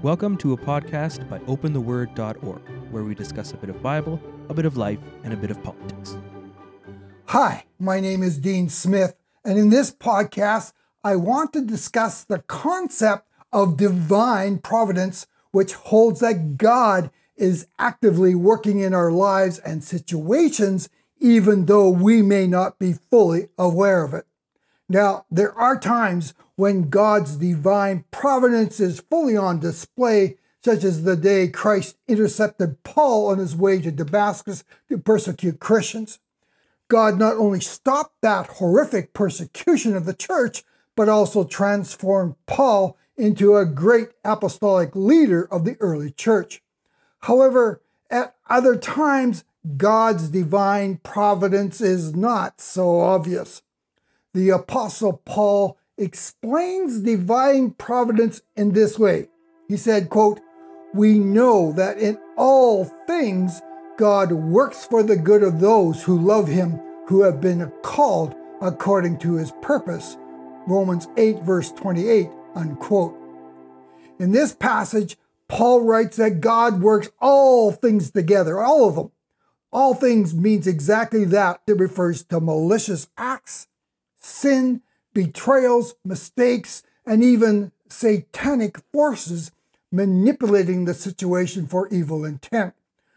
Welcome to a podcast by opentheword.org, where we discuss a bit of Bible, a bit of life, and a bit of politics. Hi, my name is Dean Smith, and in this podcast, I want to discuss the concept of divine providence, which holds that God is actively working in our lives and situations, even though we may not be fully aware of it. Now, there are times when God's divine providence is fully on display, such as the day Christ intercepted Paul on his way to Damascus to persecute Christians. God not only stopped that horrific persecution of the church, but also transformed Paul into a great apostolic leader of the early church. However, at other times, God's divine providence is not so obvious. The Apostle Paul explains divine providence in this way. He said, quote, "We know that in all things God works for the good of those who love him, who have been called according to his purpose." Romans 8, verse 28, unquote. In this passage, Paul writes that God works all things together, all of them. All things means exactly that. It refers to malicious acts, sin, betrayals, mistakes, and even satanic forces manipulating the situation for evil intent.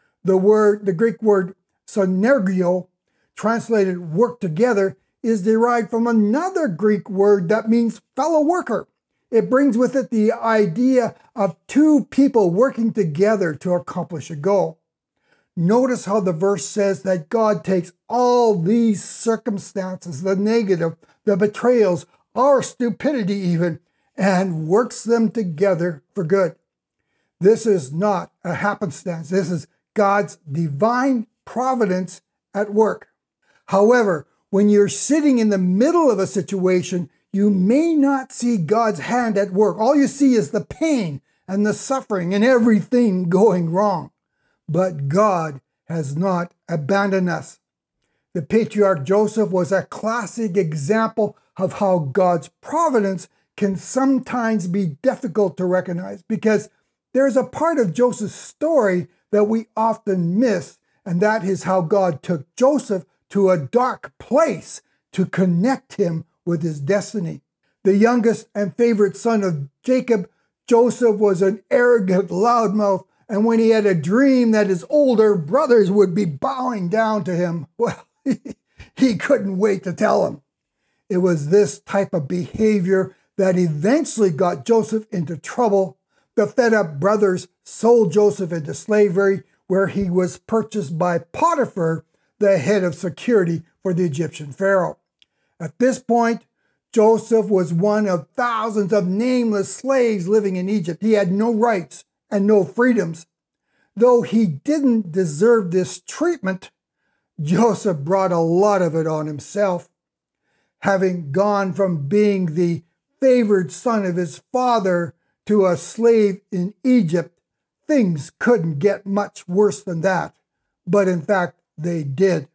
The Greek word synergio, translated work together, is derived from another Greek word that means fellow worker. It brings with it the idea of two people working together to accomplish a goal. Notice how the verse says that God takes all these circumstances, the negative, the betrayals, our stupidity even, and works them together for good. This is not a happenstance. This is God's divine providence at work. However, when you're sitting in the middle of a situation, you may not see God's hand at work. All you see is the pain and the suffering and everything going wrong. But God has not abandoned us. The patriarch Joseph was a classic example of how God's providence can sometimes be difficult to recognize, because there's a part of Joseph's story that we often miss, and that is how God took Joseph to a dark place to connect him with his destiny. The youngest and favorite son of Jacob, Joseph was an arrogant loudmouth, and when he had a dream that his older brothers would be bowing down to him, well, he couldn't wait to tell them. It was this type of behavior that eventually got Joseph into trouble. The fed-up brothers sold Joseph into slavery, where he was purchased by Potiphar, the head of security for the Egyptian pharaoh. At this point, Joseph was one of thousands of nameless slaves living in Egypt. He had no rights and no freedoms. Though he didn't deserve this treatment, Joseph brought a lot of it on himself. Having gone from being the favored son of his father to a slave in Egypt, things couldn't get much worse than that. But in fact, they did.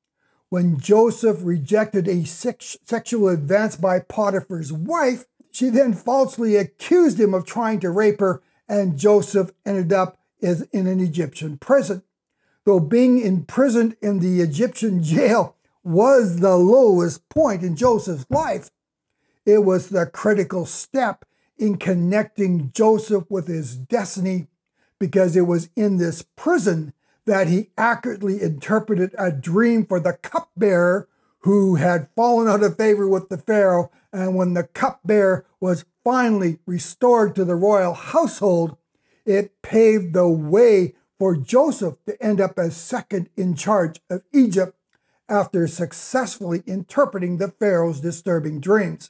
When Joseph rejected a sexual advance by Potiphar's wife, she then falsely accused him of trying to rape her, and Joseph ended up in an Egyptian prison. Though being imprisoned in the Egyptian jail was the lowest point in Joseph's life, it was the critical step in connecting Joseph with his destiny, because it was in this prison that he accurately interpreted a dream for the cupbearer who had fallen out of favor with the pharaoh. And when the cupbearer was finally restored to the royal household, it paved the way for Joseph to end up as second in charge of Egypt after successfully interpreting the pharaoh's disturbing dreams.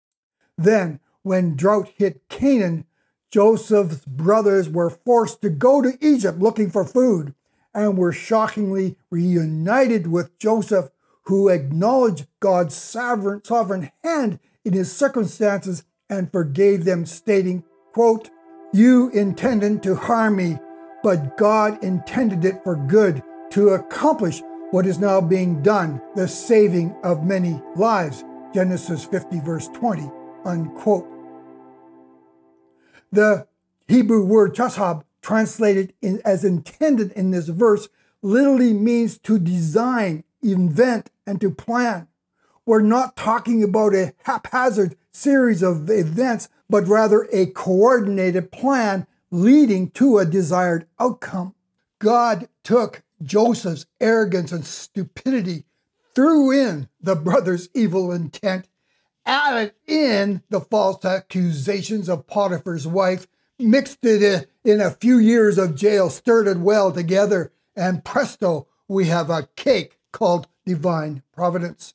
Then, when drought hit Canaan, Joseph's brothers were forced to go to Egypt looking for food, and were shockingly reunited with Joseph, who acknowledged God's sovereign hand in his circumstances and forgave them, stating, quote, "You intended to harm me, but God intended it for good, to accomplish what is now being done, the saving of many lives." Genesis 50, verse 20, unquote. The Hebrew word tashab, translated as intended in this verse, literally means to design, invent, and to plan. We're not talking about a haphazard series of events, but rather a coordinated plan leading to a desired outcome. God took Joseph's arrogance and stupidity, threw in the brother's evil intent, added in the false accusations of Potiphar's wife, mixed it in a few years of jail, stirred it well together, and presto, we have a cake called divine providence.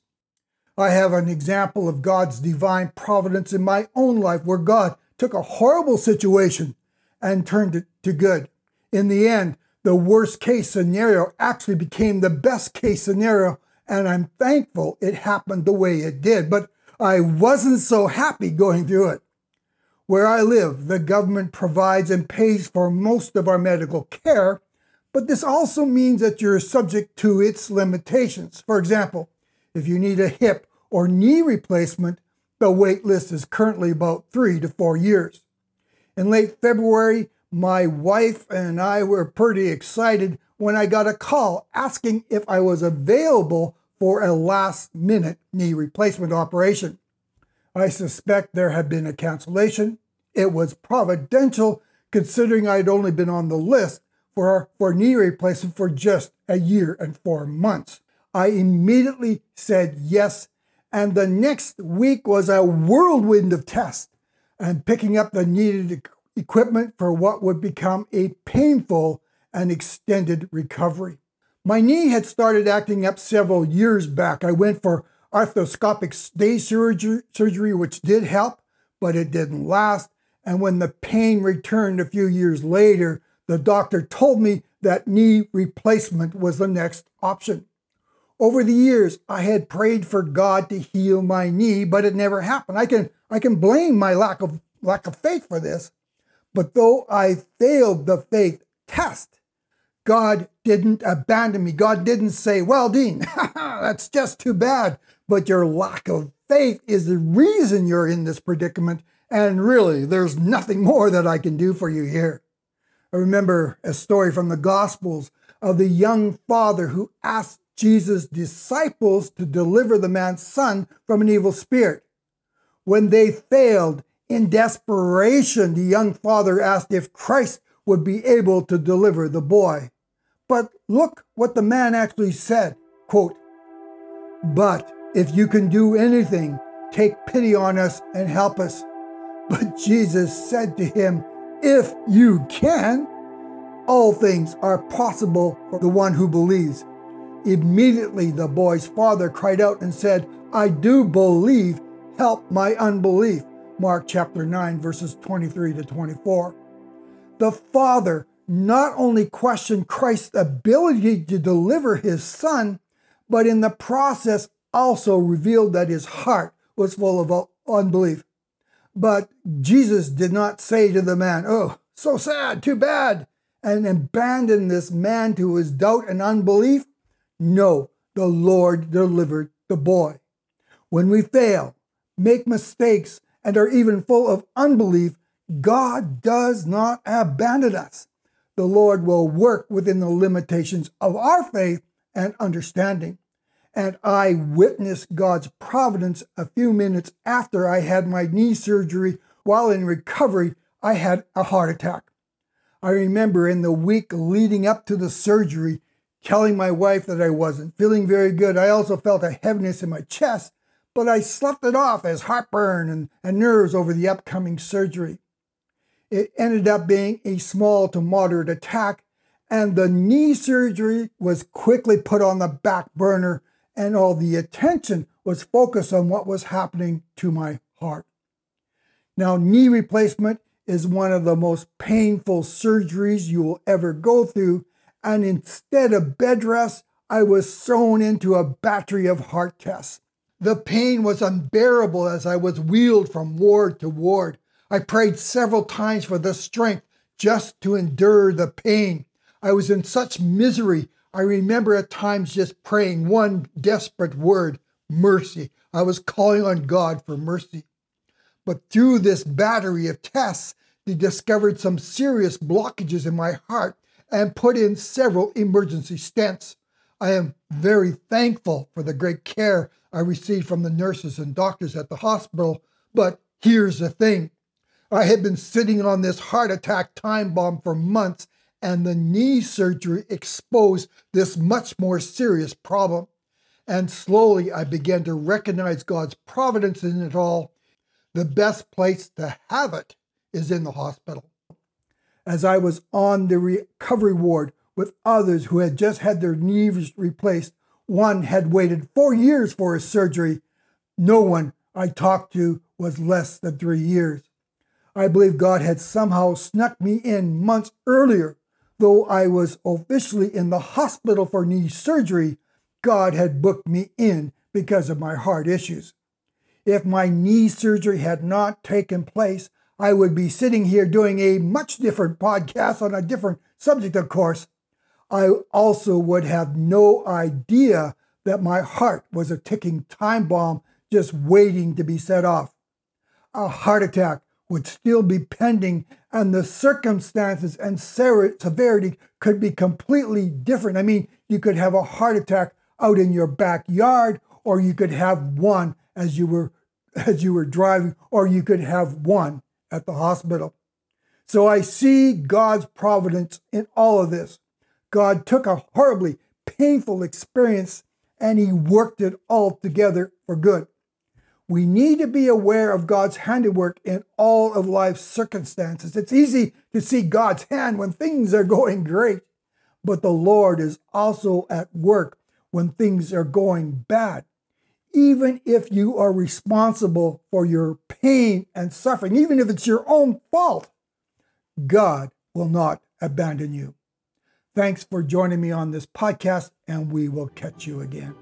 I have an example of God's divine providence in my own life where God took a horrible situation and turned it to good. In the end, the worst case scenario actually became the best case scenario, and I'm thankful it happened the way it did, but I wasn't so happy going through it. Where I live, the government provides and pays for most of our medical care, but this also means that you're subject to its limitations. For example, if you need a hip or knee replacement, the wait list is currently about 3 to 4 years. In late February, my wife and I were pretty excited when I got a call asking if I was available for a last-minute knee replacement operation. I suspect there had been a cancellation. It was providential considering I'd only been on the list for knee replacement for just a year and 4 months. I immediately said yes, and the next week was a whirlwind of tests and picking up the needed equipment for what would become a painful and extended recovery. My knee had started acting up several years back. I went for arthroscopic stage surgery, which did help, but it didn't last. And when the pain returned a few years later, the doctor told me that knee replacement was the next option. Over the years, I had prayed for God to heal my knee, but it never happened. I can blame my lack of faith for this. But though I failed the faith test, God didn't abandon me. God didn't say, well, Dean, that's just too bad, but your lack of faith is the reason you're in this predicament, and really, there's nothing more that I can do for you here. I remember a story from the Gospels of the young father who asked Jesus' disciples to deliver the man's son from an evil spirit. When they failed, in desperation, the young father asked if Christ would be able to deliver the boy. But look what the man actually said, quote, "But if you can do anything, take pity on us and help us." But Jesus said to him, "If you can, all things are possible for the one who believes." Immediately the boy's father cried out and said, "I do believe, help my unbelief." Mark chapter 9, verses 23 to 24. The father not only questioned Christ's ability to deliver his son, but in the process also revealed that his heart was full of unbelief. But Jesus did not say to the man, "Oh, so sad, too bad," and abandon this man to his doubt and unbelief. No, the Lord delivered the boy. When we fail, make mistakes, and are even full of unbelief, God does not abandon us. The Lord will work within the limitations of our faith and understanding. And I witnessed God's providence a few minutes after I had my knee surgery. While in recovery, I had a heart attack. I remember in the week leading up to the surgery, telling my wife that I wasn't feeling very good. I also felt a heaviness in my chest, but I slept it off as heartburn and nerves over the upcoming surgery. It ended up being a small to moderate attack, and the knee surgery was quickly put on the back burner, and all the attention was focused on what was happening to my heart. Now, knee replacement is one of the most painful surgeries you will ever go through, and instead of bed rest, I was thrown into a battery of heart tests. The pain was unbearable as I was wheeled from ward to ward. I prayed several times for the strength just to endure the pain. I was in such misery. I remember at times just praying one desperate word, mercy. I was calling on God for mercy. But through this battery of tests, They discovered some serious blockages in my heart and put in several emergency stents. I am very thankful for the great care I received from the nurses and doctors at the hospital, but here's the thing. I had been sitting on this heart attack time bomb for months, and the knee surgery exposed this much more serious problem. And slowly I began to recognize God's providence in it all. The best place to have it is in the hospital. As I was on the recovery ward with others who had just had their knees replaced, one had waited 4 years for his surgery. No one I talked to was less than 3 years. I believe God had somehow snuck me in months earlier. Though I was officially in the hospital for knee surgery, God had booked me in because of my heart issues. If my knee surgery had not taken place, I would be sitting here doing a much different podcast on a different subject, of course. I also would have no idea that my heart was a ticking time bomb just waiting to be set off. A heart attack would still be pending, and the circumstances and severity could be completely different. I mean, you could have a heart attack out in your backyard, or you could have one as you were driving, or you could have one at the hospital. So I see God's providence in all of this. God took a horribly painful experience and he worked it all together for good. We need to be aware of God's handiwork in all of life's circumstances. It's easy to see God's hand when things are going great, but the Lord is also at work when things are going bad. Even if you are responsible for your pain and suffering, even if it's your own fault, God will not abandon you. Thanks for joining me on this podcast, and we will catch you again.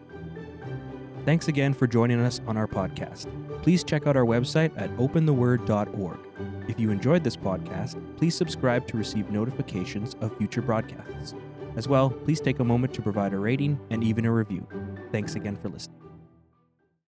Thanks again for joining us on our podcast. Please check out our website at opentheword.org. If you enjoyed this podcast, please subscribe to receive notifications of future broadcasts. As well, please take a moment to provide a rating and even a review. Thanks again for listening.